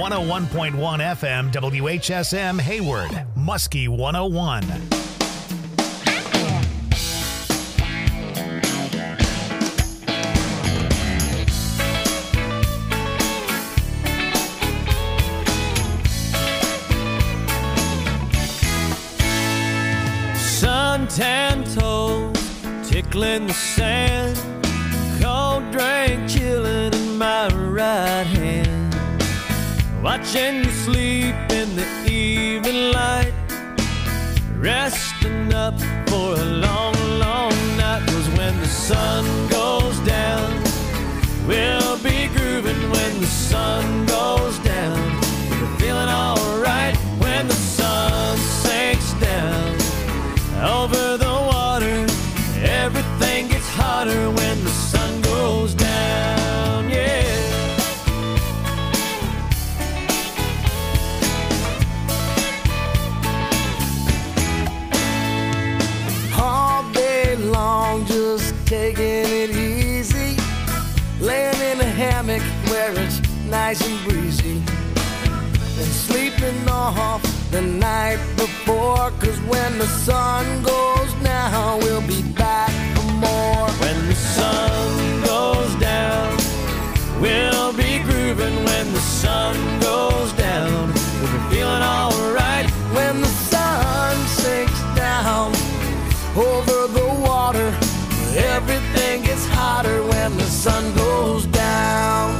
101.1 FM WHSM Hayward, Muskie 101. Suntan toes tickling the sand, cold drink chilling in my right hand. Watching you sleep in the evening light, resting up for a long, long night. 'Cause when the sun goes down, we'll be grooving. When the sun goes down, we're feeling alright. When the sun sinks down over the water, everything gets hotter when the sun goes down, yeah. Long, just taking it easy, laying in a hammock where it's nice and breezy, and sleeping off the night before. 'Cause when the sun goes down, we'll be back for more. When the sun goes down, we'll be grooving. When the sun goes down, we'll be feeling alright. When the sun sinks down over the water, everything gets hotter when the sun goes down.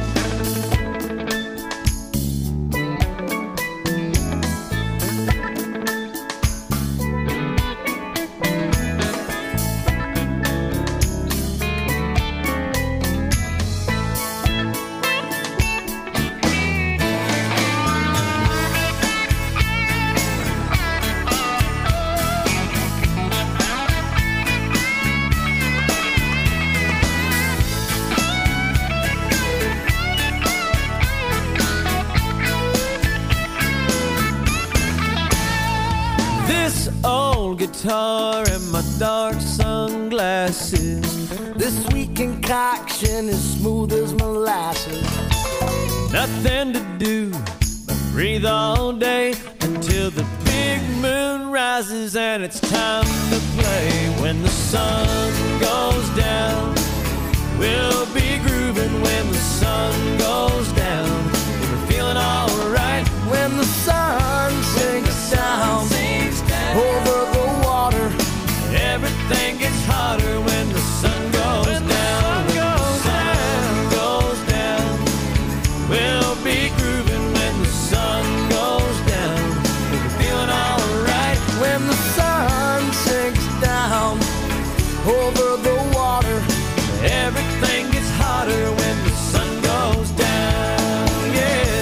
Guitar and my dark sunglasses, this sweet concoction is smooth as molasses. Nothing to do but breathe all day until the big moon rises and it's time to play. When the sun goes down, we'll be grooving. When the sun goes down, we're feeling alright. When the sun sinks down over the water, everything gets hotter when the sun goes down. When the sun goes down, we'll be grooving. When the sun goes down, we'll be feeling alright. When the sun sinks down over the water, everything gets hotter when the sun goes down, yeah.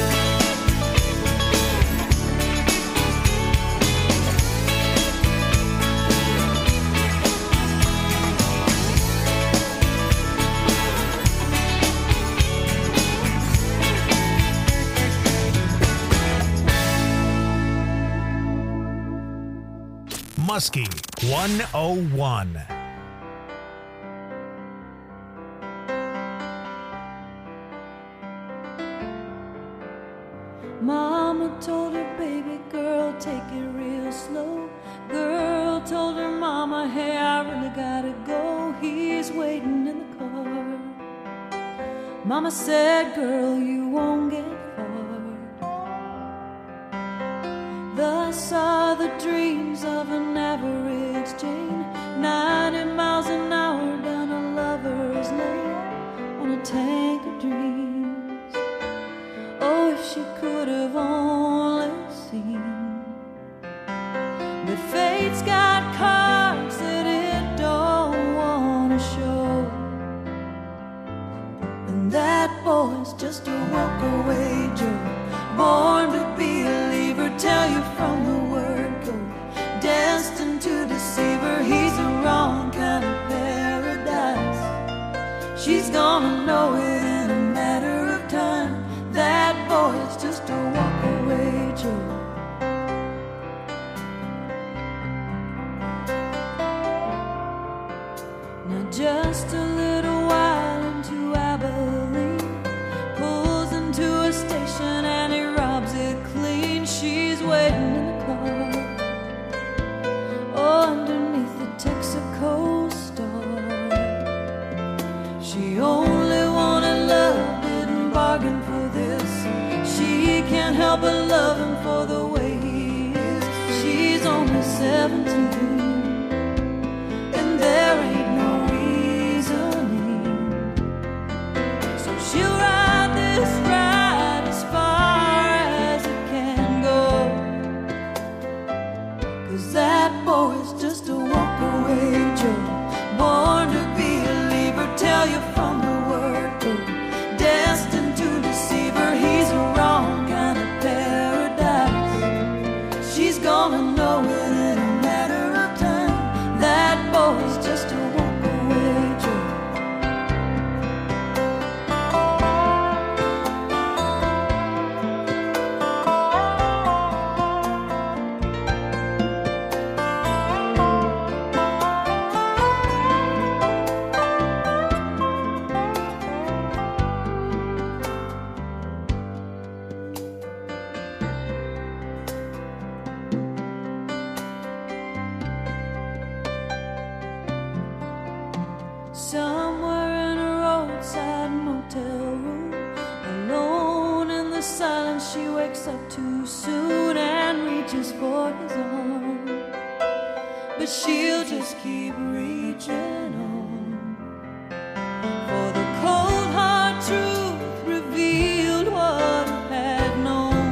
Muskie 101. Mama told her, baby girl, take it real slow. Girl told her mama, hey, I really gotta go. He's waiting in the car. Mama said, girl, you won't get far. Thus are the dreams of an average Jane, 90 miles an hour down a lover's lane on a tank of dreams. Oh, if she could have only seen. But fate's got cards that it don't want to show, and that boy's just a walk-away Joe, born to be a leaver, tell you from the word go, destined to deceive her. He's the wrong kind of paradise. She's gonna know it in a matter of time. That boy's just a walk-away Joe. Now just a little while into Abilene, pulls into a station and somewhere in a roadside motel room, alone in the silence. She wakes up too soon and reaches for his arm, but she'll just keep reaching on, for the cold hard truth revealed what he had known.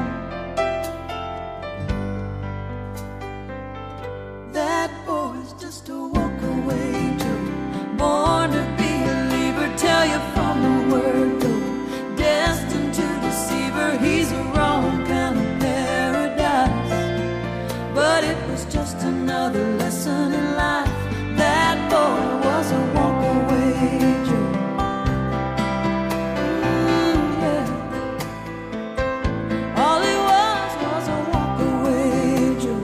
That boy's just a walk-away Joe, born to be a believer, tell you from the word go, destined to deceive her. He's a wrong kind of paradise, but it was just another lesson in life. That boy was a walk-away Joe. Yeah. All he was a walk-away Joe.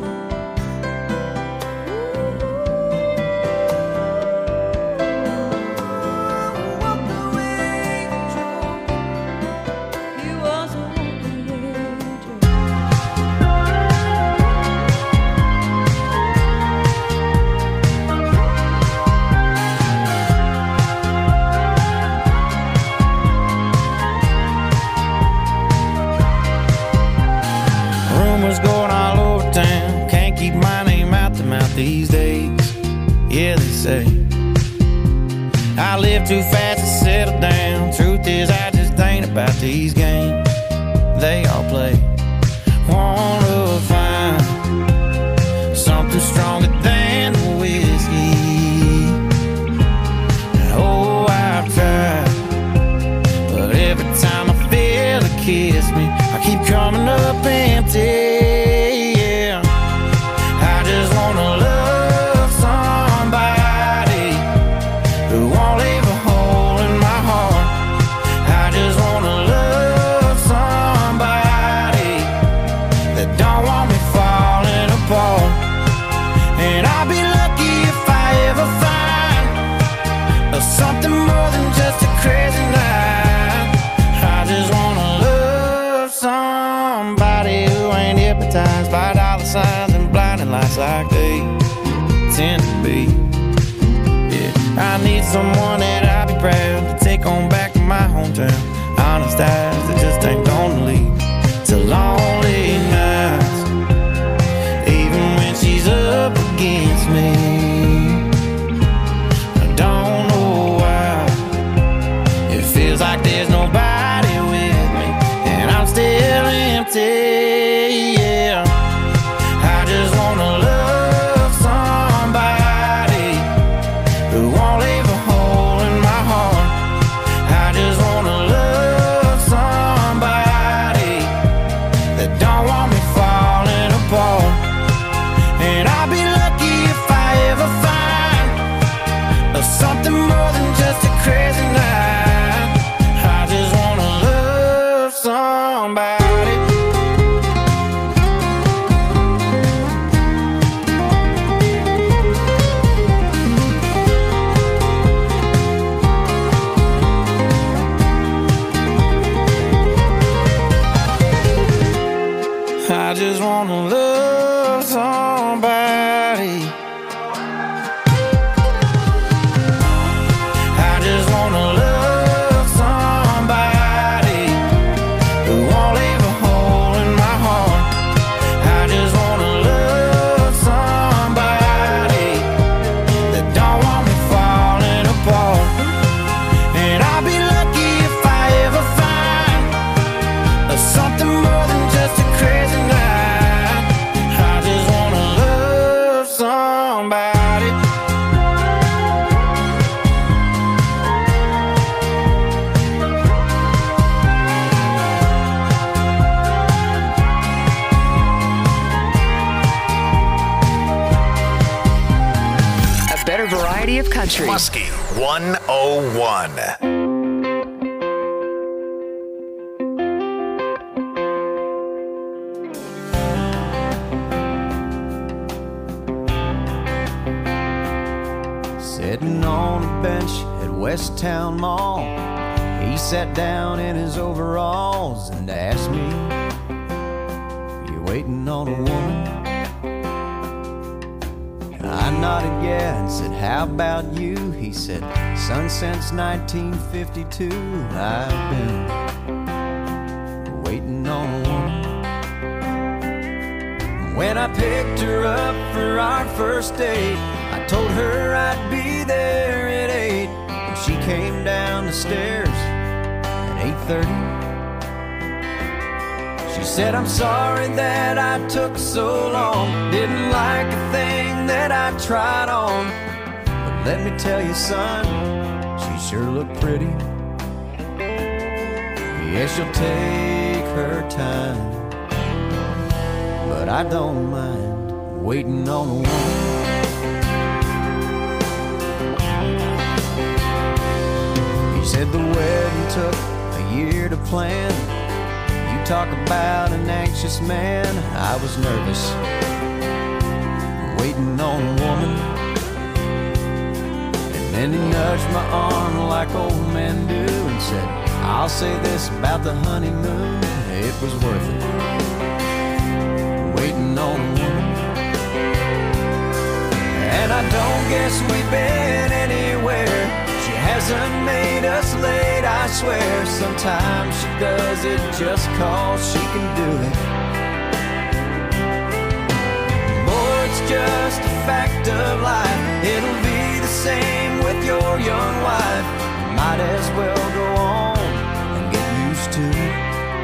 Rumors going all over town, can't keep my name out the mouth these days. Yeah, they say I live too fast to settle down. Truth is, I just ain't about these games they all play. Wanna find something stronger than the whiskey. Oh, I've tried, but every time I feel a kiss me, I keep coming up empty. Yeah, I just wanna love somebody who won't leave a hole in my heart. I just wanna love somebody that don't want me falling apart. And I'll be lucky if I ever find something more than just a crazy night. I just wanna love somebody who ain't hypnotized by dollar signs and blinding lights like they tend to be. Yeah, I need someone that I'll be proud to take on back to my hometown. Honest eyes that just ain't gonna lead to lonely nights, even when she's up against me. I don't know why it feels like there's nobody with me, and I'm still empty. Yeah, I just wanna love somebody who won't leave a hole in my heart. I just wanna love somebody that don't want me falling apart. And I'll be lucky if I ever find something more than just a crazy night. I just wanna love somebody. I just wanna love somebody. I just wanna love somebody who won't leave a hole in my heart. I just wanna love somebody that don't want me falling apart. And I'll be lucky if I ever find something more than just a crazy night. I just wanna love somebody. A better variety of country. Muskie 101. Sitting on a bench at West Town Mall, he sat down in his overalls and asked me, "You waiting on a woman?" I nodded yeah and said, how about you? He said, son, since 1952 I've been waiting on a woman. When I picked her up for our first date, I told her I'd be there at 8, and she came down the stairs at 8:30. She said, I'm sorry that I took so long, didn't like a thing that I tried on, but let me tell you, son, she sure looked pretty. Yeah, she'll take her time, but I don't mind waiting on a woman. He said the wedding took a year to plan. You talk about an anxious man. I was nervous, waiting on a woman. And then he nudged my arm like old men do and said, I'll say this about the honeymoon, it was worth it, waiting on a woman. And I don't guess we've been anywhere. She hasn't made us late, I swear. Sometimes she does it just 'cause she can do it. Boy, it's just a fact of life. It'll be the same with your young wife. You might as well go on and get used to it.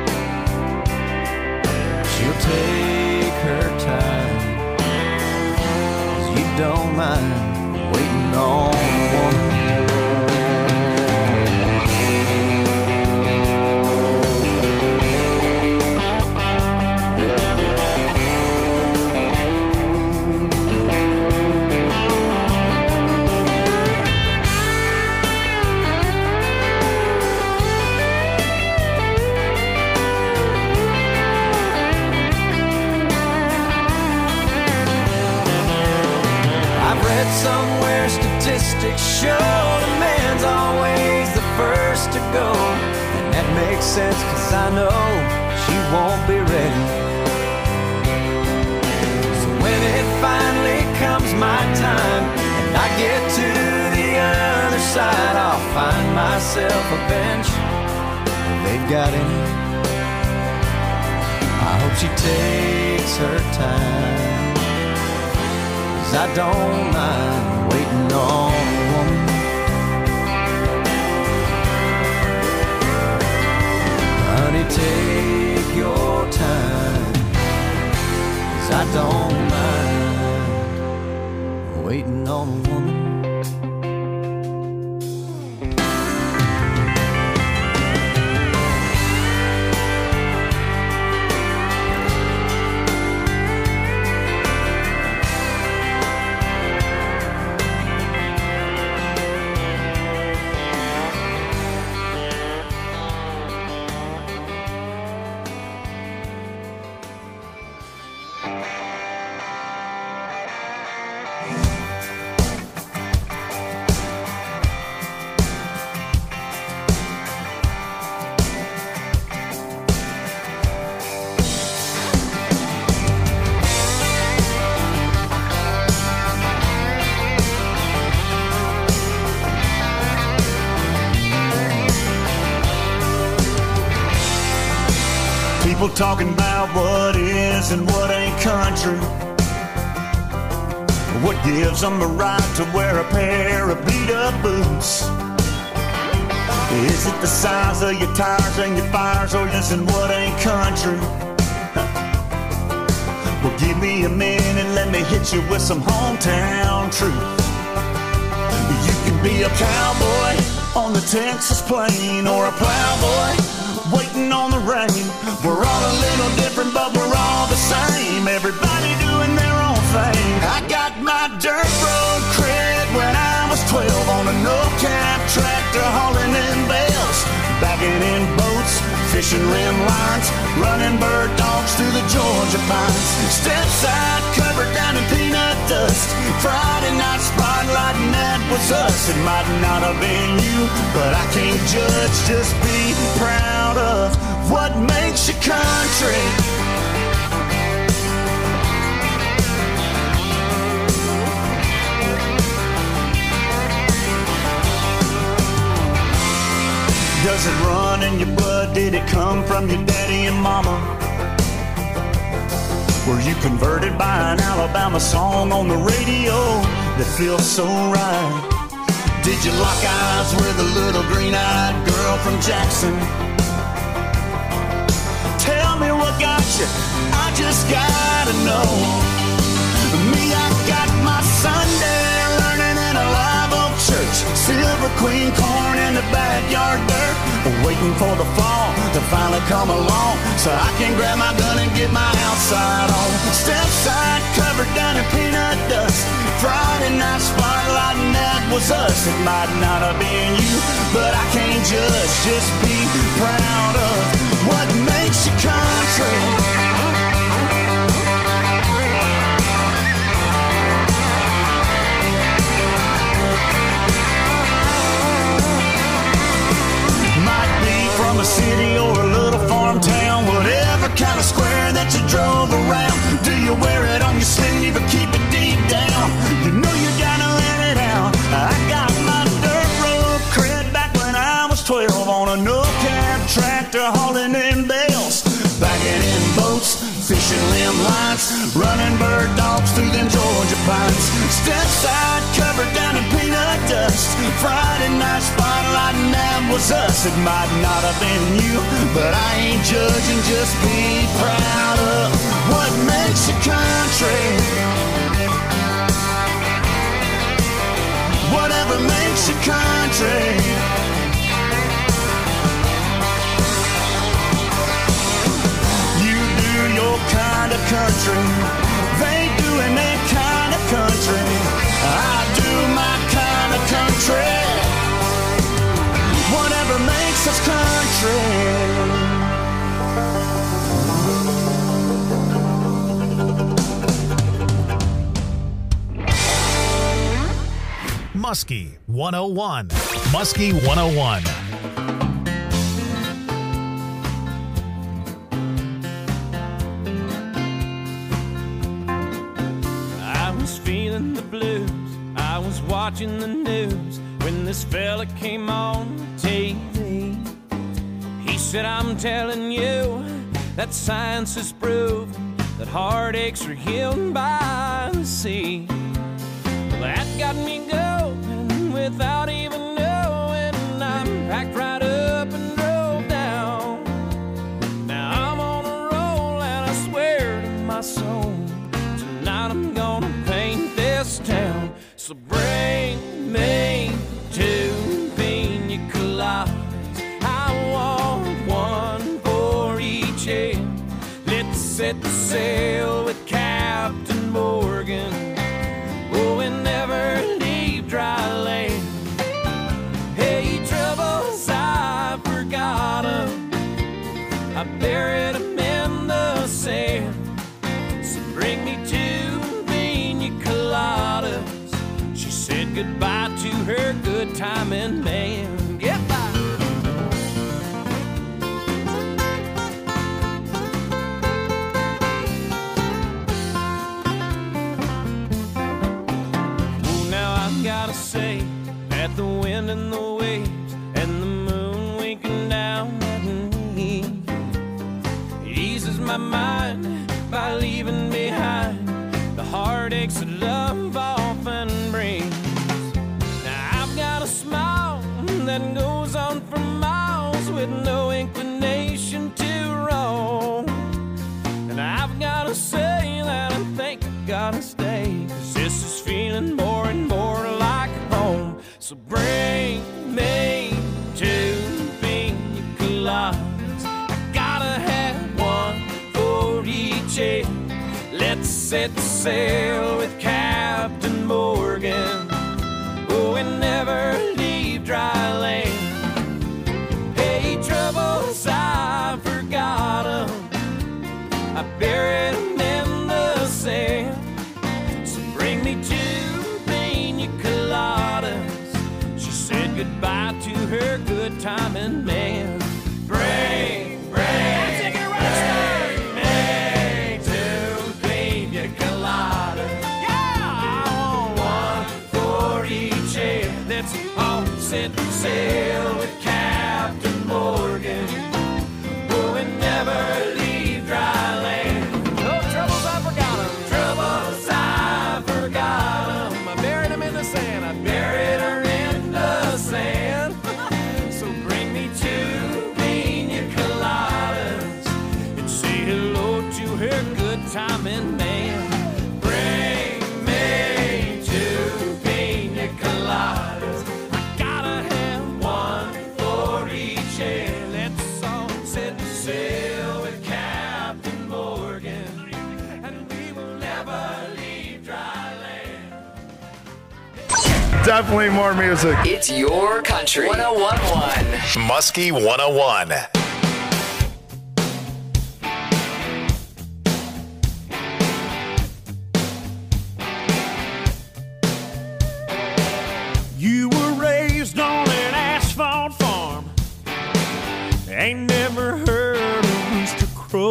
She'll take her time, 'cause you don't mind waiting on a woman. Somewhere statistics show the man's always the first to go, and that makes sense 'cause I know she won't be ready. So when it finally comes my time and I get to the other side, I'll find myself a bench if they've got any. I hope she takes her time, I don't mind waiting on a woman. Honey, take your time, 'cause I don't mind waiting on a woman. People talking about what is and what ain't country. What gives them the right to wear a pair of beat-up boots? Is it the size of your tires and your fires, or is it what ain't country? Well, give me a minute and let me hit you with some hometown truth. You can be a cowboy on the Texas plain, or a plowboy waiting on the rain. We're all a little different, but we're all the same. Everybody doing their own thing. I got my dirt road cred when I was 12 on a no-cap tractor hauling in bales, backing in boats, fishing rim lines, running bird dogs through the Georgia pines. Step side covered down in peanut dust. Friday night spotlight, and that was us. It might not have been you, but I can't judge. Just be proud of what makes you country. Does it run in your blood? Did it come from your daddy and mama? Were you converted by an Alabama song on the radio that feels so right? Did you lock eyes with a little green-eyed girl from Jackson? Tell me what got you, I just gotta know. Me, I got my Sunday learning in a live oak church. Silver Queen corn in the backyard dirt. Waiting for the fall to finally come along so I can grab my gun and get my outside on. Step side covered down in peanut dust. Friday night spotlight and that was us. It might not have been you, but I can't judge. Just be proud of what makes you country. From a city or a little farm town, whatever kind of square that you drove around. Do you wear it on your sleeve or keep it deep down? You know you gotta let it out. I got my dirt road cred back when I was 12 on a no-cab tractor hauling in bales, bagging in boats, fishing limb lines, running bird dogs through them Georgia pines. Step side covered down in peanut dust. Friday night spotlight and that was us. It might not have been you, but I ain't judging. Just be proud of what makes you country. Whatever makes you country. Your kind of country, they doing their kind of country. I do my kind of country. Whatever makes us country. Muskie 101. Muskie 101. Feeling the blues, I was watching the news when this fella came on TV. He said, I'm telling you that science has proven that heartaches are healed by the sea. Well, that got me going without even knowing. I packed right up and drove down. Now I'm on a roll and I swear to my soul, tonight I'm gonna paint this town. So bring me 2 pina coladas. I want one for each head. Let's set the sail with Captain Morgan. Oh, and never leave dry land. Hey, troubles, I forgot 'em. I buried 'em in the sand. So bring me 2 pina coladas. She said goodbye to her good timing man. Goodbye. Oh, now I've gotta say that the wind and the waves and the moon winking down at me eases my mind by leaving behind the heartaches that love often brings. Now I've got a smile that goes on for miles with no inclination to roam. And I've got to say that I think I gotta stay, 'cause this is feeling more and more like home. So bring me 2 pina coladas. I gotta have one for each head. Let's set sail with Captain Morgan. Oh, and never leave dry land. Hey, troubles, I forgot 'em. I buried 'em in the sand. So bring me 2 pina coladas. She said goodbye to her good timing man. Bring me 2 pina coladas. Yeah, I want one for each head. Let's all set sail with Captain Definitely more music. It's your country. 101.1. Muskie 101. You were raised on an asphalt farm. Ain't never heard a rooster crow.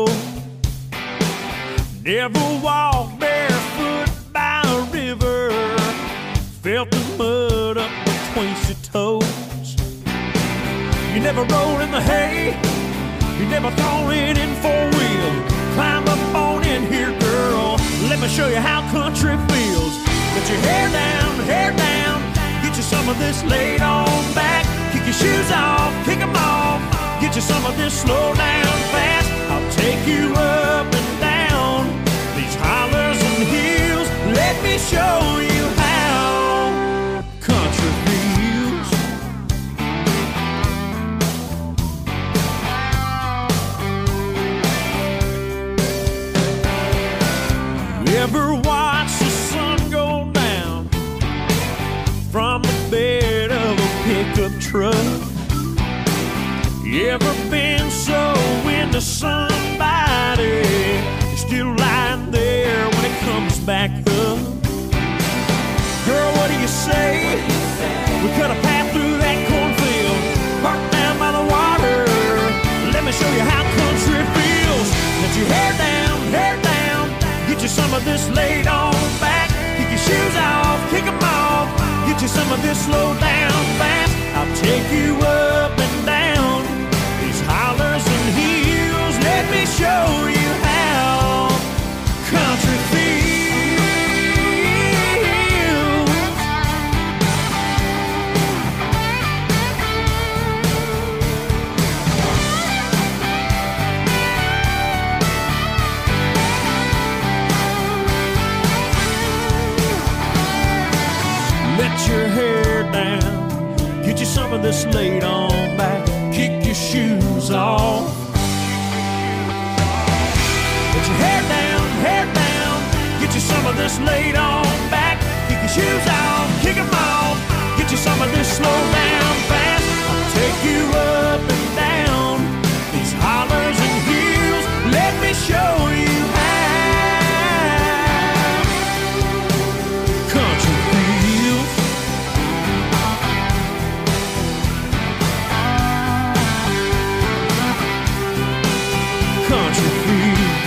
Never walked barefoot by a river. Felt the mud up between your toes. You never rolled in the hay. You never thrown it in four-wheel. Climb up on in here, girl. Let me show you how country feels. Get your hair down. Get you some of this laid on back. Kick your shoes off, kick them off. Get you some of this slow down fast. I'll take you up and down these hollers and hills. Let me show you how country feels. You ever watch the sun go down from the bed of a pickup truck? You ever been so into somebody you're still lying there when it comes back up? Girl, what do you say? We cut a path through that cornfield, parked down by the water. Let me show you how country feels. Let your hair down. Get you some of this laid on back. Kick your shoes off, kick them off. Get you some of this slow down fast. I'll take you up and down these hollers and hills. Let me show you how country feels. Let your hair down. Get you some of this laid on back. Kick your shoes off. Let your hair down. Get you some of this laid on back. Kick your shoes off, kick them off. Get you some of this slow down fast. I'll take you up and down these hollers and hills. Let me show you how country feels. Country feels.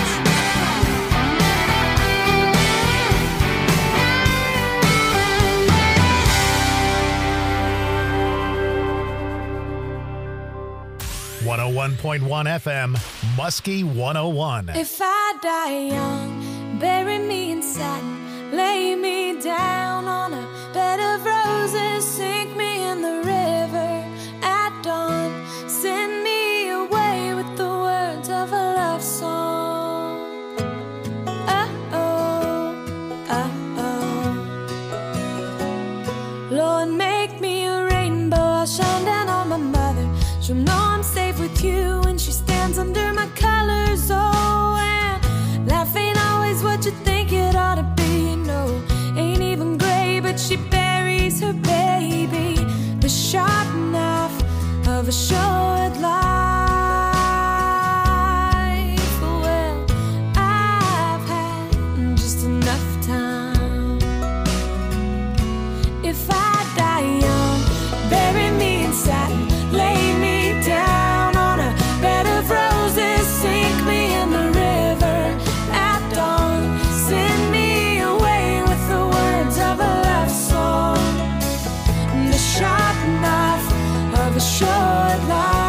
.1 FM, Muskie 101. If I die young, bury me in satin, lay me down on a bed of roses, sink me in the river at dawn, send me away with the words of a love song. Lord, make me a rainbow, I'll shine down on my mother. She'll know I'm safe with you when she stands under my colors. Oh, and life ain't always what you think it ought to be. No, ain't even gray, but she buries her baby. The sharp knife of a short life. Well, I've had just enough time. If I die young, bury me in satin, lay me down on a bed of roses, sink me in the river at dawn, send me away with the words of a love song. The sharp knife of a short life.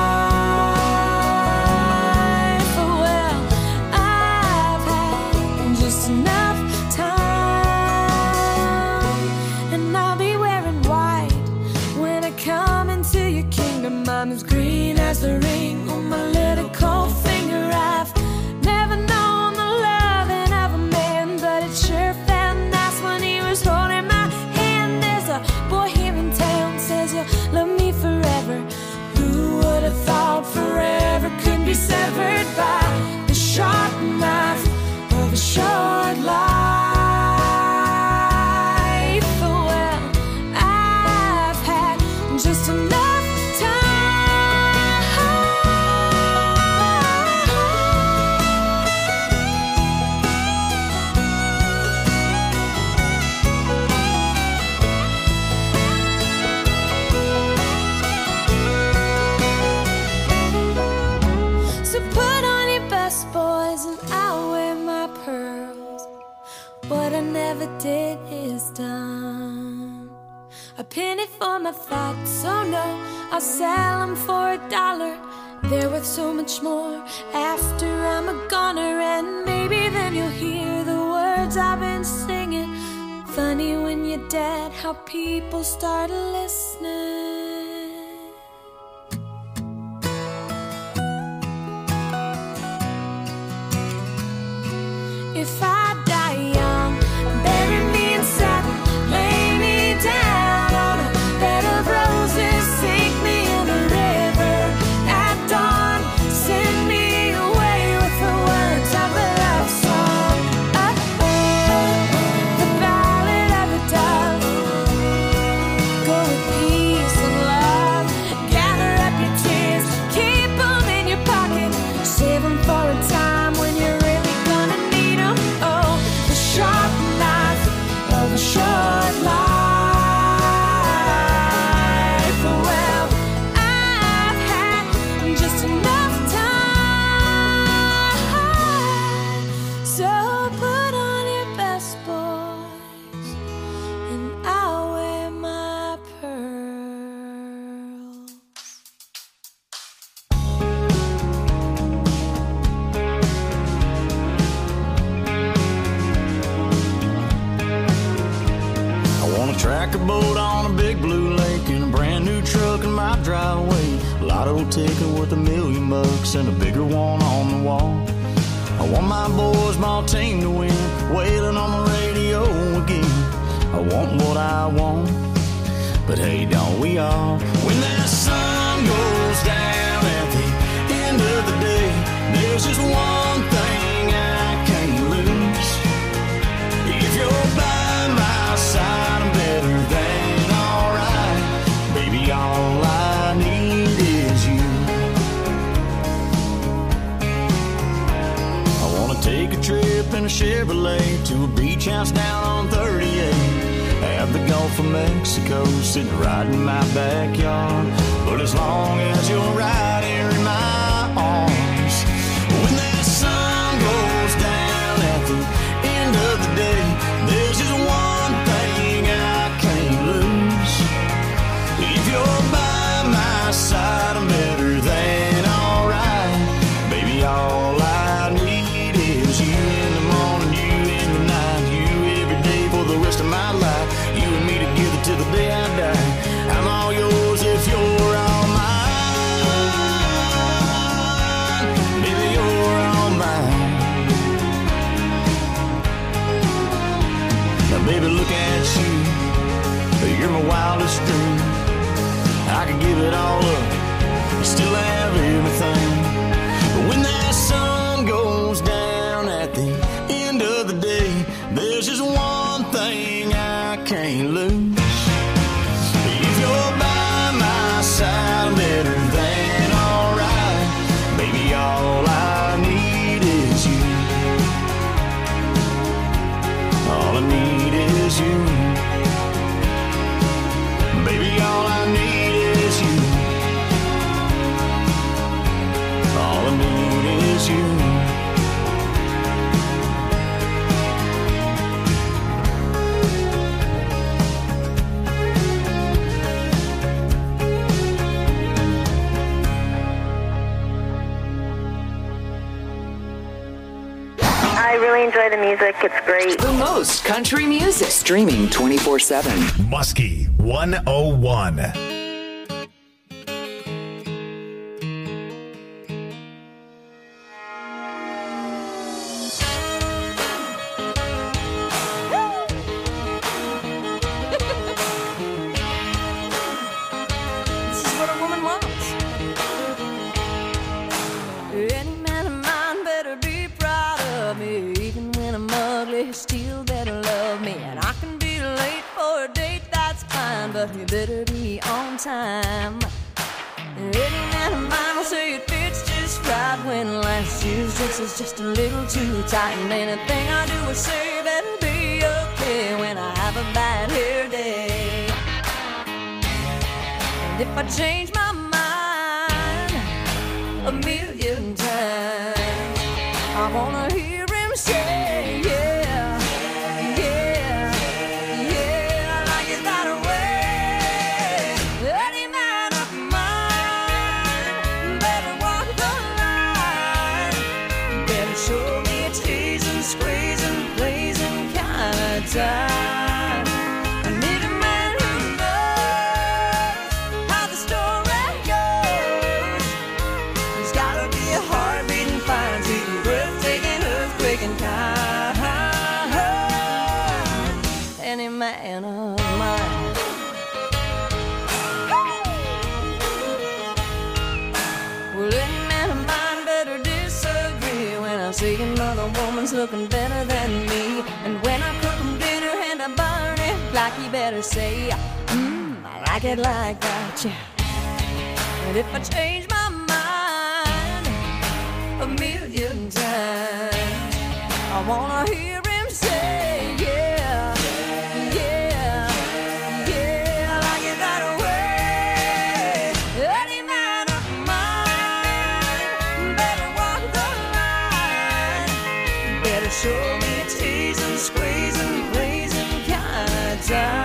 Well, I've had just enough time, and I'll be wearing white when I come into your kingdom. I'm as green as the ring on my little cold finger. I've never known the loving of a man, but it sure felt nice when he was holding my hand. There's a boy here in town says you'll love me forever. Who would have thought forever could be severed by the sharp knife of a short life? Well, I A penny for my thoughts, oh no, I'll sell them for $1. They're worth so much more after I'm a goner. And maybe then you'll hear the words I've been singing. Funny when you're dead, how people start listening. If I die young, bury me in satin, lay me down on a bed of roses, sink me in a river at dawn, send me away with the words of a love song. The ballad of a dove. Go with peace and love. Gather up your tears, keep them in your pocket, save them for a time when you're really gonna need them. Oh, the sharp knife of a short life. Well, I've had just enough time. So put on your best, boys, and I'll wear my pearls. I want a tractor boat on a big blue lake and a brand new truck in my driveway. Lotto ticket worth $1,000,000 and a bigger one on the wall. I want my boys, my team to win, wailing on the radio again. I want what I want, but hey, don't we all? When that sun goes down at the end of the day, there's just one thing I can't lose. If you're by my side, I'm better than alright. Baby, all I need is you. I wanna take a trip in a Chevrolet to a beach house down on 38. Have the Gulf of Mexico sitting right in my backyard. But as long as you're right here in my arms, when that sun goes down at the end of the day, there's just one thing I can't lose. If you're by my side, I'm better than alright. Baby, all I need is you in the morning, you in the night, you every day for the rest of my life. You and me together till the day I die. I'm all yours if you're all mine. Baby, you're all mine. Now, baby, look at you. You're my wildest dream. I could give it all up and still have everything. But when that sun goes down at the end of the day, there's just one thing I can't lose. If you're by my side, I'm better than alright. Baby, all I need is you. All I need is you. Baby, all I need is you. All I need is you. I really enjoy the music. It's great. The most country music. Streaming 24/7. Muskie 101. This is what a woman wants. Any man of mine better be proud of me. Even when I'm ugly, he still better love me. And I can be late for a date, that's fine, but he better be on time. Any man of mine will say it fits just right when last year's dress is just a little too tight. And anything I do or say better be okay when I have a bad hair day. And if I change my mind a million times, I wanna hear him say, yeah, yeah, yeah, like it's that way. say another woman's looking better than me. And when I cook him dinner and I burn it, like he better say, I like it like that, yeah. And if I change my mind a million times, I wanna hear him say, yeah, yeah, yeah, I like it that way. Any man of mine better walk the line, better show me a teasing, squeezing, blazing kind of time.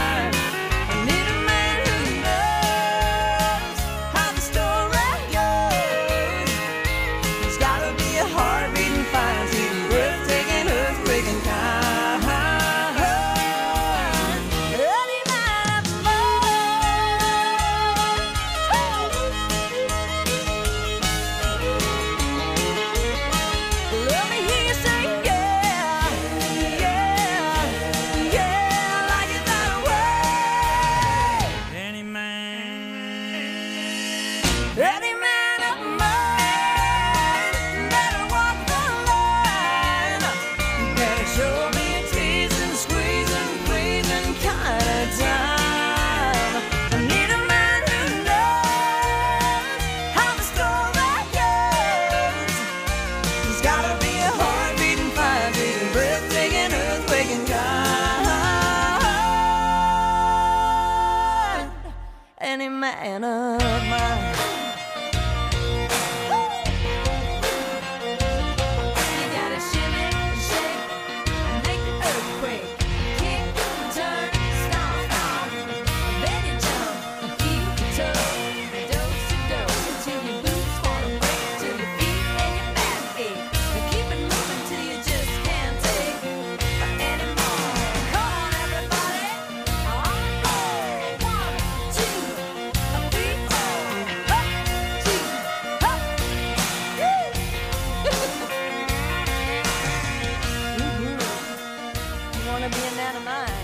Any man of mine. You gotta shimmy, shake, make the earthquake. Kick, turn, stomp, stomp. Then you jump, keep the toe. Dose to dose until your boots wanna break, till your feet and your back ache. And keep it moving till you just can't take anymore. Come on, everybody, on the roll. 1, 2. Wanna be a man of mine.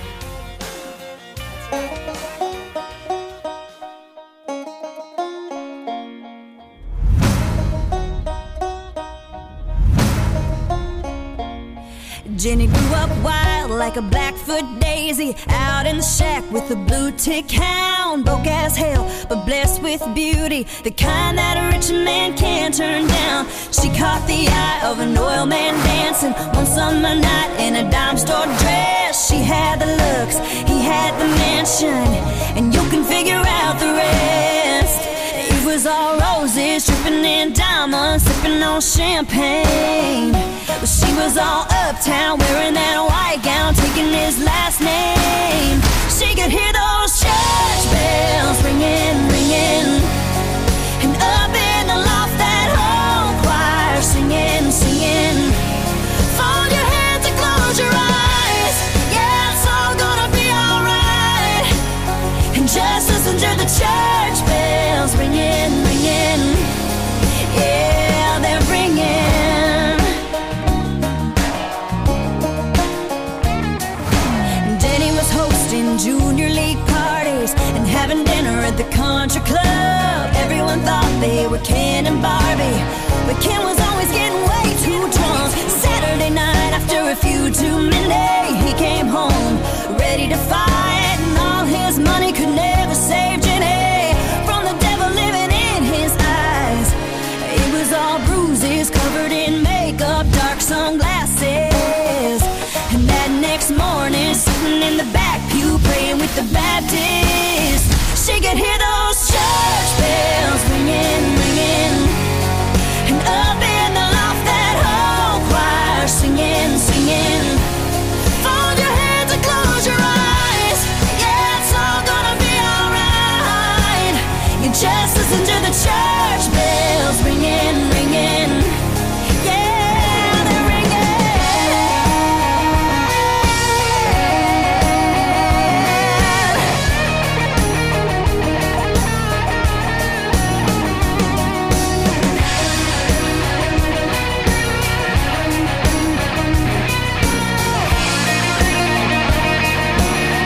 Jenny grew up wild like a Blackfoot daisy, out in the shack with a blue tick hound. Broke as hell, but blessed with beauty, the kind that a rich man can't turn down. She caught the eye of an oil man dancing one summer night in a dime store dress. She had the looks, he had the mansion, and you can figure out the rest. It was all roses, dripping in diamonds, sipping on champagne. But she was all uptown, wearing that white gown, taking his last name. She could hear those church bells ringing, ringing, and up in the loft that whole choir singing, singing. Fold your hands and close your eyes, yeah, it's all gonna be alright. And just listen to the church bells ringing, ringing, yeah, they're ringing. Junior league parties and having dinner at the country club. Everyone thought they were Ken and Barbie, but Ken was always getting way too drunk. Saturday night after a few too many, he came home ready to fight, and all his money could never save Jenny from the devil living in his eyes. It was all bruises, covered in makeup, dark sunglasses. And that next morning, sitting in the back pew, praying with the Baptist, she could hear those church bells ringing, ringing, and up in the loft that whole choir singing, singing. Fold your hands and close your eyes, yeah, it's all gonna be alright. You just listen to the church bells ringing, ringing, yeah, they're ringing.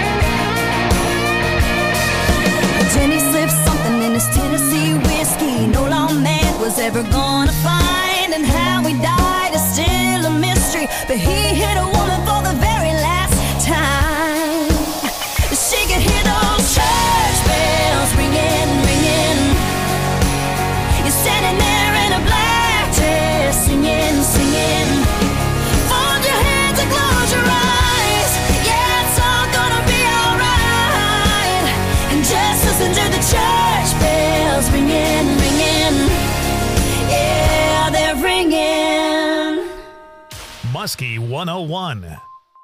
Jenny slipped something in his Tennessee whiskey. Muskie 101.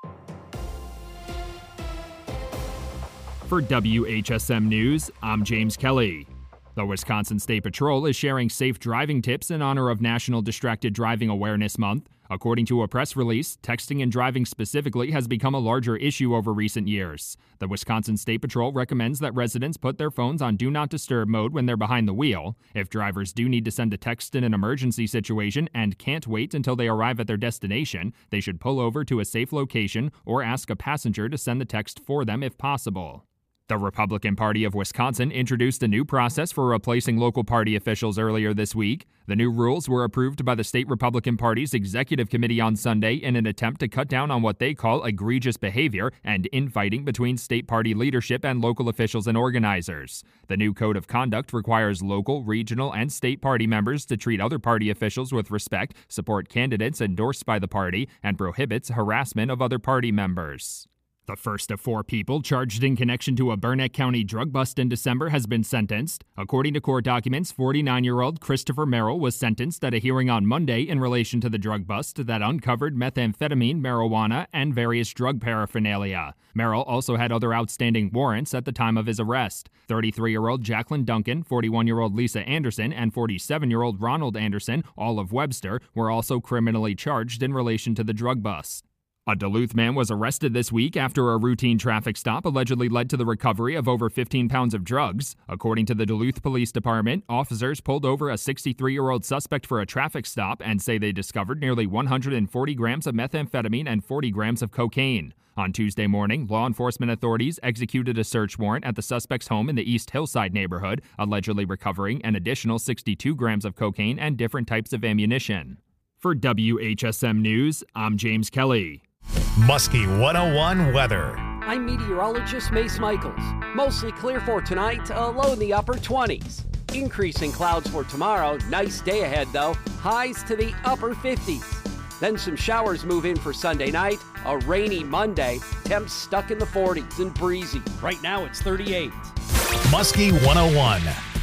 For WHSM News, I'm James Kelly. The Wisconsin State Patrol is sharing safe driving tips in honor of National Distracted Driving Awareness Month. According to a press release, texting and driving specifically has become a larger issue over recent years. The Wisconsin State Patrol recommends that residents put their phones on Do Not Disturb mode when they're behind the wheel. If drivers do need to send a text in an emergency situation and can't wait until they arrive at their destination, they should pull over to a safe location or ask a passenger to send the text for them if possible. The Republican Party of Wisconsin introduced a new process for replacing local party officials earlier this week. The new rules were approved by the state Republican Party's executive committee on Sunday in an attempt to cut down on what they call egregious behavior and infighting between state party leadership and local officials and organizers. The new code of conduct requires local, regional, and state party members to treat other party officials with respect, support candidates endorsed by the party, and prohibits harassment of other party members. The first of 4 people charged in connection to a Burnett County drug bust in December has been sentenced. According to court documents, 49-year-old Christopher Merrill was sentenced at a hearing on Monday in relation to the drug bust that uncovered methamphetamine, marijuana, and various drug paraphernalia. Merrill also had other outstanding warrants at the time of his arrest. 33-year-old Jacqueline Duncan, 41-year-old Lisa Anderson, and 47-year-old Ronald Anderson, all of Webster, were also criminally charged in relation to the drug bust. A Duluth man was arrested this week after a routine traffic stop allegedly led to the recovery of over 15 pounds of drugs. According to the Duluth Police Department, officers pulled over a 63-year-old suspect for a traffic stop and say they discovered nearly 140 grams of methamphetamine and 40 grams of cocaine. On Tuesday morning, law enforcement authorities executed a search warrant at the suspect's home in the East Hillside neighborhood, allegedly recovering an additional 62 grams of cocaine and different types of ammunition. For WHSM News, I'm James Kelly. Muskie 101 weather. I'm meteorologist Mace Michaels. Mostly clear for tonight, a low in the upper 20s. Increasing clouds for tomorrow, nice day ahead though, highs to the upper 50s. Then some showers move in for Sunday night, a rainy Monday, temps stuck in the 40s and breezy. Right now it's 38. Muskie 101.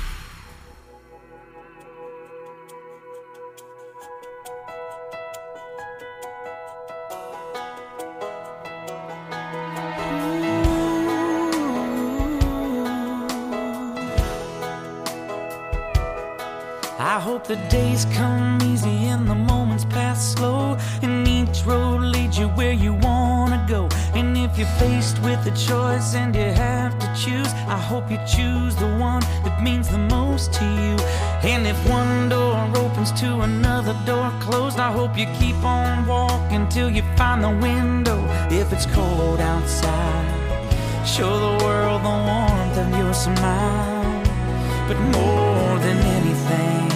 I hope the days come easy and the moments pass slow, and each road leads you where you wanna go. And if you're faced with a choice and you have to choose, I hope you choose the one that means the most to you. And if one door opens to another door closed, I hope you keep on walking till you find the window. If it's cold outside, show the world the warmth of your smile. But more than anything,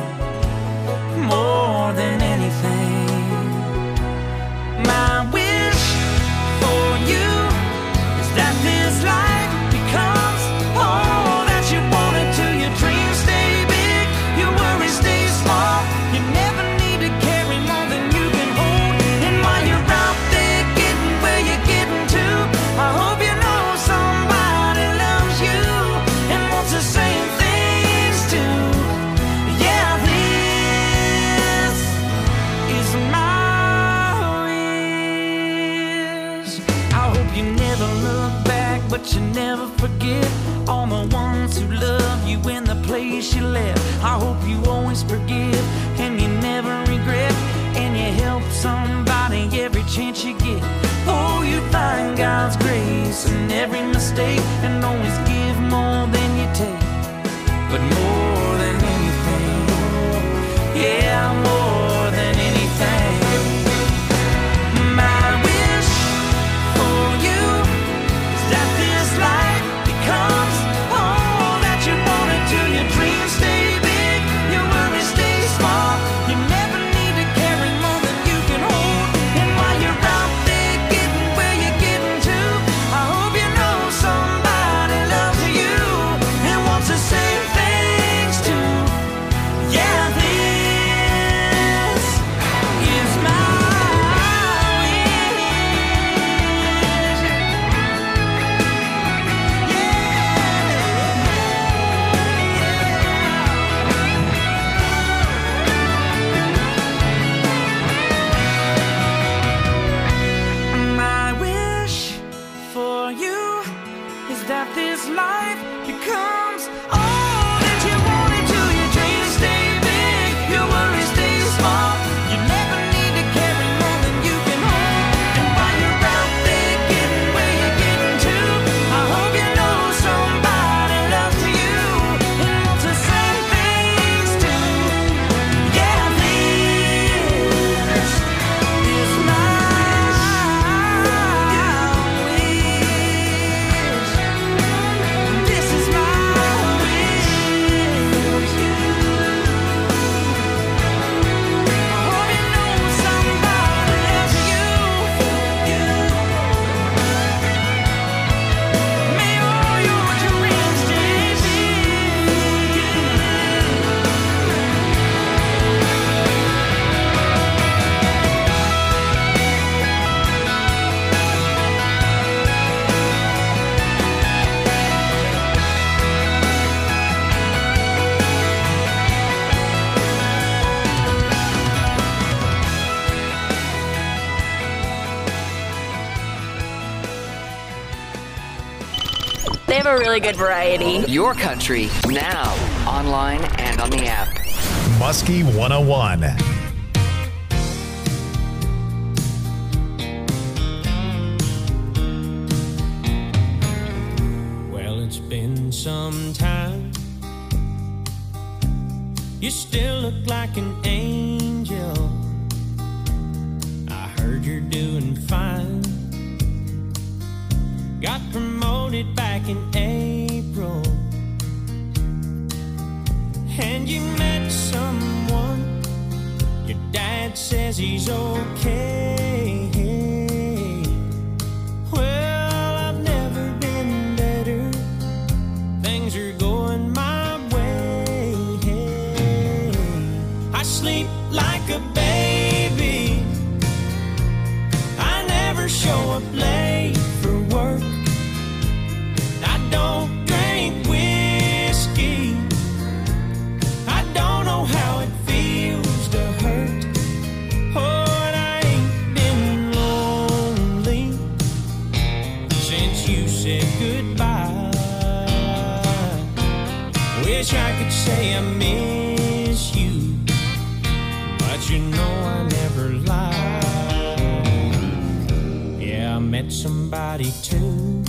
more than anything, my wish for you is that this life becomes all that you want it to. Your dreams stay big, your worries stay small. You never need to carry more than you can hold. And while you're out there getting where you're getting to, I hope you know somebody loves you and wants the same things too. Yeah, this is my wish. I hope you never look back, but you never forget all the ones who love you in the place you left. I hope you always forgive and you never regret, and you help somebody every chance you get. Oh, you find God's grace in every mistake and always give more than you take. But more than anything, yeah, more than anything, my wish for you is that this life becomes all that you want it to. Your dreams stay big, your worries stay small. You never need to carry more than you can hold. And while you're out there getting where you're getting to, I hope you know somebody loves you and wants the same thing. this life becomes all that you wanted to. Your dreams stay big, your worries stay small. You never need to carry more than you can hold. And while you're out there getting where you're getting to, I hope you know somebody loves you and wants the same things too. Yeah, this is my wish. This is my wish. I hope you know somebody loves you. May all your dreams stay big. They have a really good variety. Your country, now, online and on the app. Muskie 101. Well, it's been some time. You still look like an angel. I heard you're doing fine. Got promoted back in April. And you met someone. Your dad says he's okay. Well, I've never been better. Things are going my way. I sleep like a baby. I never show up late for work. I don't drink whiskey. I don't know how it feels to hurt. Oh, and I ain't been lonely since you said goodbye. Wish I could say I miss you, but you know I never lie. Yeah, I met somebody too.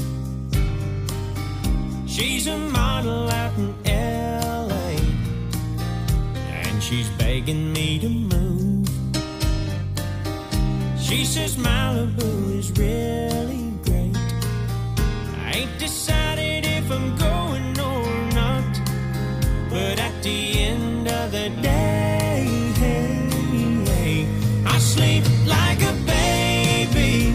She's a model out in LA, and she's begging me to move. She says Malibu is really great. I ain't decided if I'm going or not, but at the end of the day, I sleep like a baby.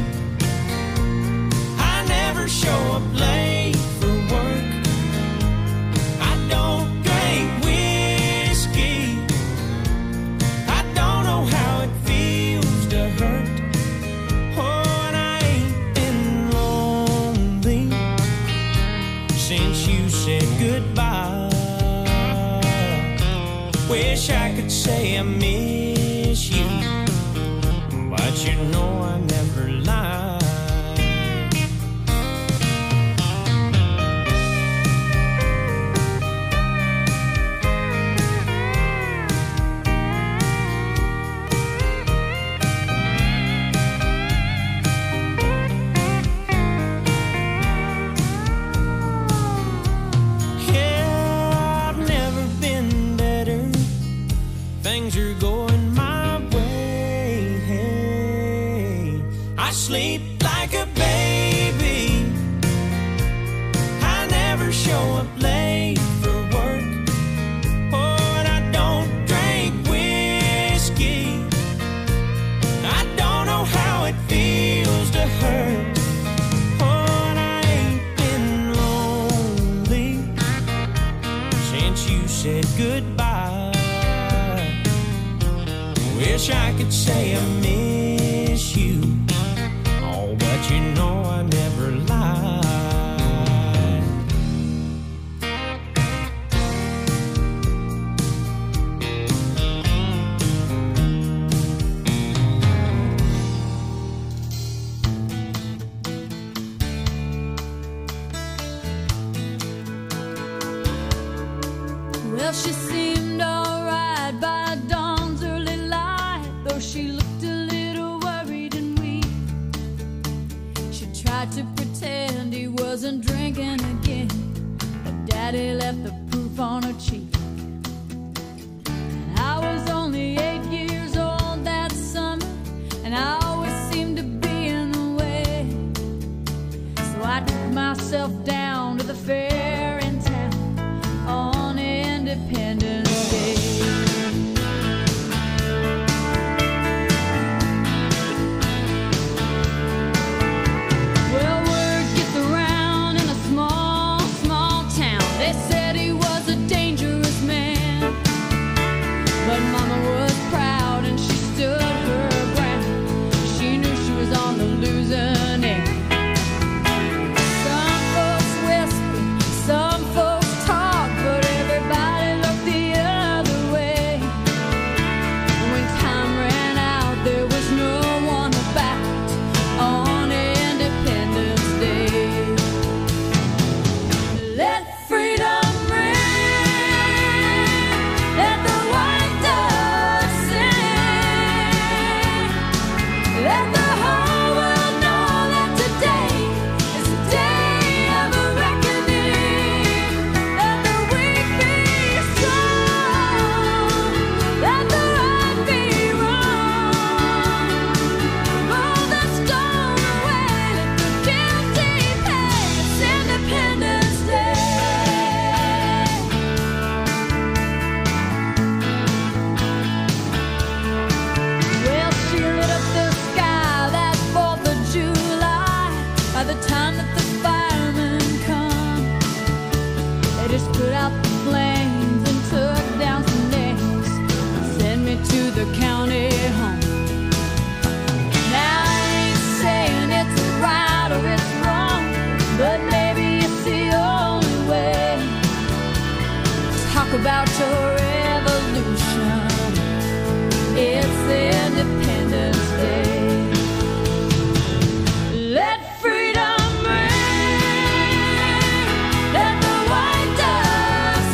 I never show up late for work. I don't drink whiskey. I don't know how it feels to hurt. Oh, and I ain't been lonely since you said goodbye. Wish I could say I miss you, but you know I never lie. Yeah, I've never been better. Things are going my way. I sleep like a baby. I never show up late for work. Oh, and I don't drink whiskey. I don't know how it feels to hurt. Oh, and I ain't been lonely since you said goodbye. Wish I could say I miss you. Oh, but you know I never lie. Well, she seemed alright by dawn's early light, though she looked a little worried and weak. She tried to pretend he wasn't drinking again, but Daddy left the proof on her cheek. And I was only 8 years old that summer, and I always seemed to be in the way. So I took myself down to the fair in town on Independence Day. Well, word gets around in a small, small town. They said he was a dangerous man, but Mama was proud and she stood her ground. She knew she was on the losing end. Some folks whispered, some folks talked, but everybody looked the other way. And when time ran out, there was no one about on Independence Day. Let freedom ring, let the white dove sing, let the whole world know that today is a day of a reckoning. Let the weak be strong, let the right be wrong. Roll the stone away, let the guilty pay. It's Independence Day. Well, she lit up the sky that 4th of July. By the time that the firemen come, they just put out the flames and took down some names and sent me to the county home. Now I ain't saying it's right or it's wrong, but maybe it's the only way. Talk about your revolution. It's Independence Day. Let freedom ring, let the white dove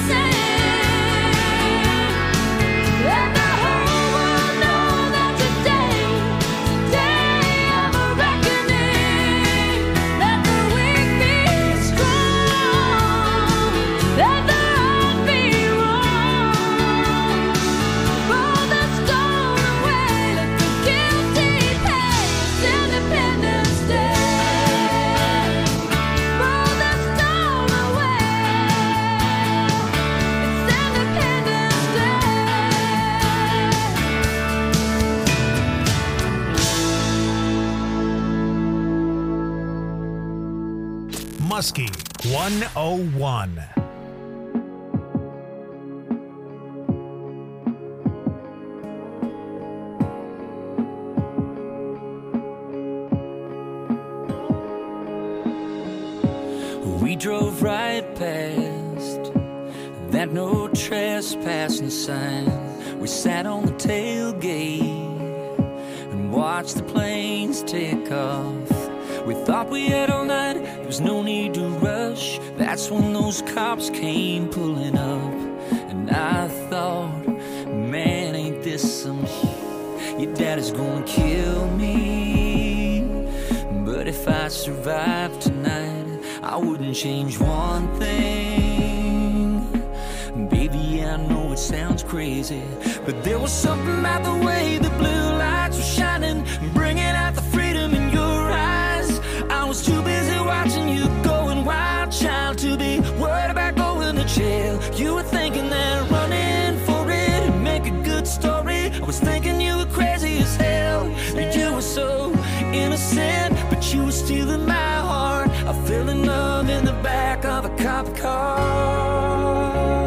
sing, let the whole world know that today is a day of a reckoning. Let the weak be strong, let the right be wrong. Roll the stone away, let the guilty pay. It's Independence Day. Roll the stone away. It's Independence Day. Muskie 101. We drove right past that no trespassing sign. We sat on the tailgate and watched the planes take off. We thought we had all night, there was no need to rush. That's when those cops came pulling up. And I thought, man, ain't this some shit? Your daddy's gonna kill me. But if I survive tonight, I wouldn't change one thing. Baby, I know it sounds crazy, but there was something about the way the blue lights were shining, bringing out the freedom in your eyes. I was too busy watching you going wild, child, to be worried about going to jail. You were thinking that running for it would make a good story. I was thinking you were crazy as hell. You were so innocent, but you were stealing my heart. I fell in love in the back of a cop car.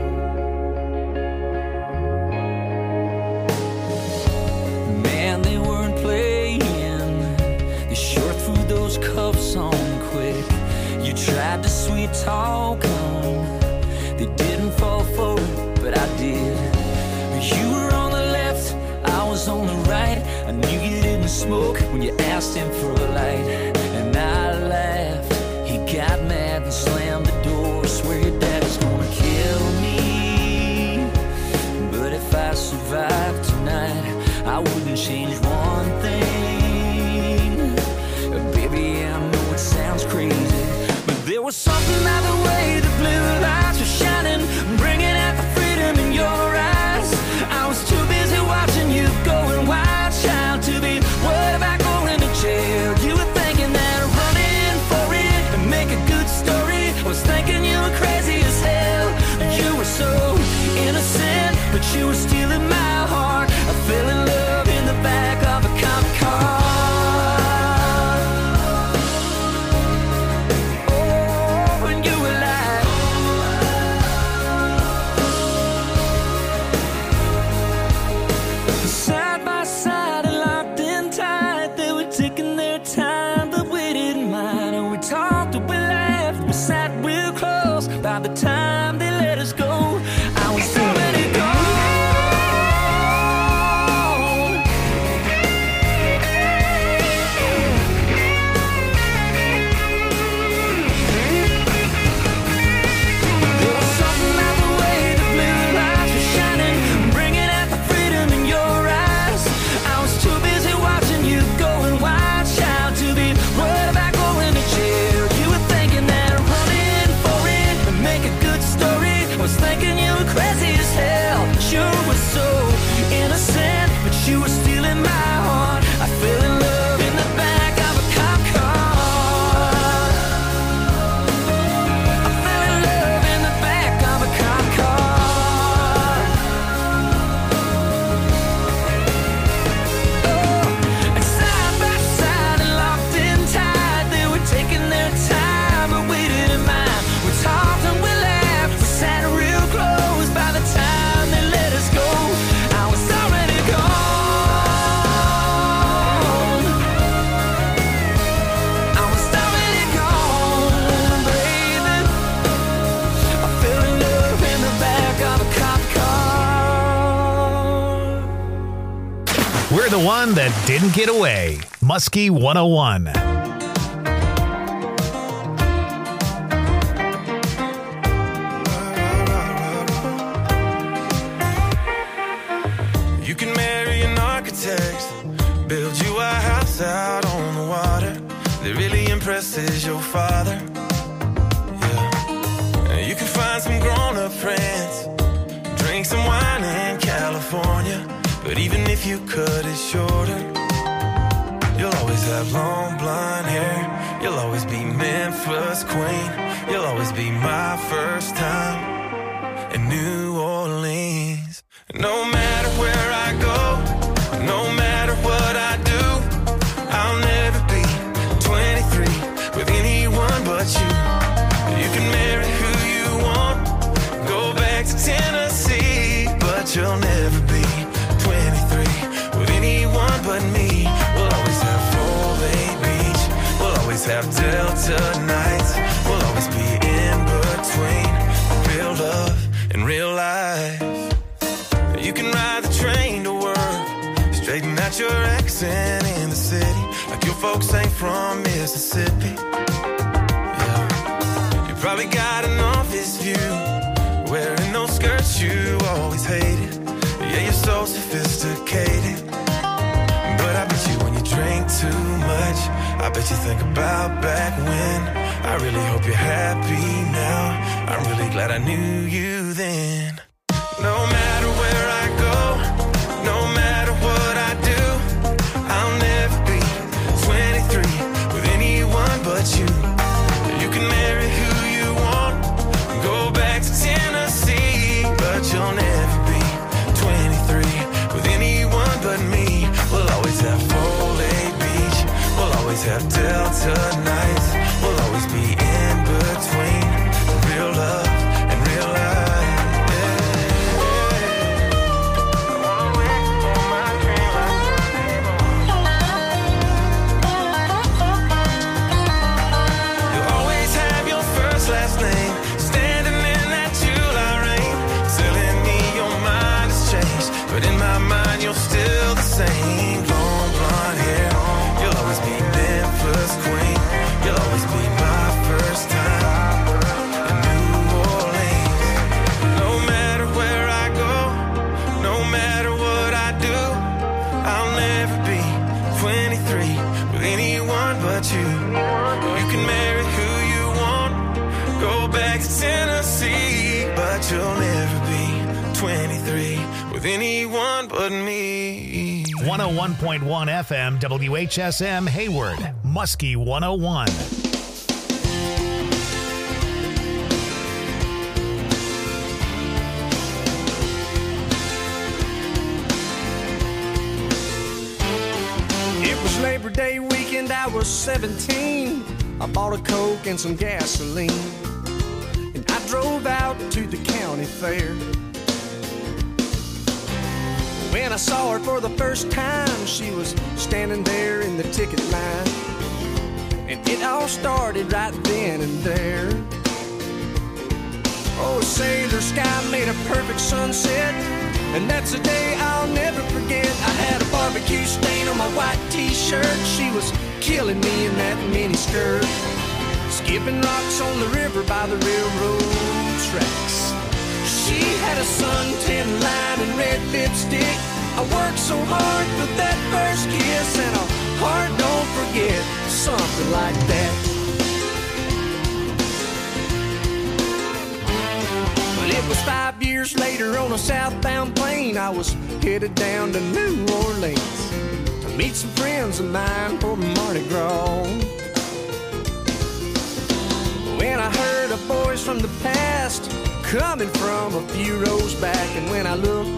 Man, they weren't playing. They sure threw those cuffs on quick. You tried to sweet talk them. They didn't fall for it, but I did. You were on the left, I was on the right. I knew you didn't smoke when you asked him for a light. And I laughed. He got mad and slammed the door. Swear your daddy's gonna kill me. she was stealing my heart. I fell in love in the back of a cop car. Oh, when you were alive. Side by side and locked in tight, they were taking their time, but we didn't mind. And we talked and we laughed, we sat real close. By the time they let us go, I was already gone. There was something about the way the blue lights were shining, bringing out the freedom in your eyes. I was too busy watching you going wild, child, to be worried about going to jail. You were thinking that running for it would make a good story. I was thinking you were crazy as hell. You were so innocent, but you were stealing my heart. I fell in love in the back of a cop car. I fell in love in the back of a cop car. Oh, and side by side and locked in tight, they were taking their time, but we didn't mind. We talked and we laughed, we sat real close. By the time they let us go, I was already gone. I was already gone, baby. I fell in love in the back of a cop car. We're the one that didn't get away. Muskie 101. You can marry an architect, build you a house out on the water that really impresses your father. Yeah. And you can find some grown-up friends, drink some wine in California. But even if you cut it shorter, you'll always have long blonde hair. You'll always be Memphis queen. You'll always be my first time in New Orleans. No matter where I go, no matter what I do, I'll never be 23 with anyone but you. You can marry who you want, go back to Tennessee, but you'll never be 23 with anyone but me. We'll always have Full Bay Beach, we'll always have Delta nights, we'll always be in between real love and real life. You can ride the train to work, straighten out your accent in the city, like your folks ain't from Mississippi. Yeah. You probably got an office view, wearing those skirts you always hated. Yeah, you're so sophisticated, but I bet you when you drink too much, I bet you think about back when. I really hope you're happy now, I'm really glad I knew you then. No matter where I go, no matter what I do, I'll never be 23 with anyone but you. You can marry who you want, go back to Tennessee, but you'll never be 23 with anyone but me. We'll always have Full Bay Beach, we'll always have Delta nights, we'll always be in between real love and real life. Last name, standing in that July rain, telling me your mind has changed, but in my mind you're still the same. Long blonde hair, you'll always be Memphis queen, you'll always be my first time in New Orleans. No matter where I go, no matter what I do, I'll never be 23 with anyone but you. You can marry who you want, go back to Tennessee, but you'll never be 23 with anyone but me. 101.1 FM, WHSM, Hayward, Muskie 101. was 17, I bought a Coke and some gasoline, and I drove out to the county fair. When I saw her for the first time, she was standing there in the ticket line, and it all started right then and there. Oh, sailor sky made a perfect sunset, and that's a day I'll never forget. I had a barbecue stain on my white t-shirt. She was killing me in that mini skirt, skipping rocks on the river by the railroad tracks. She had a suntan line and red lipstick. I worked so hard for that first kiss, and a heart don't forget, something like that. But it was 5 years later on a southbound plane. I was headed down to New Orleans to meet some friends of mine for Mardi Gras. When I heard a voice from the past coming from a few rows back, and when I looked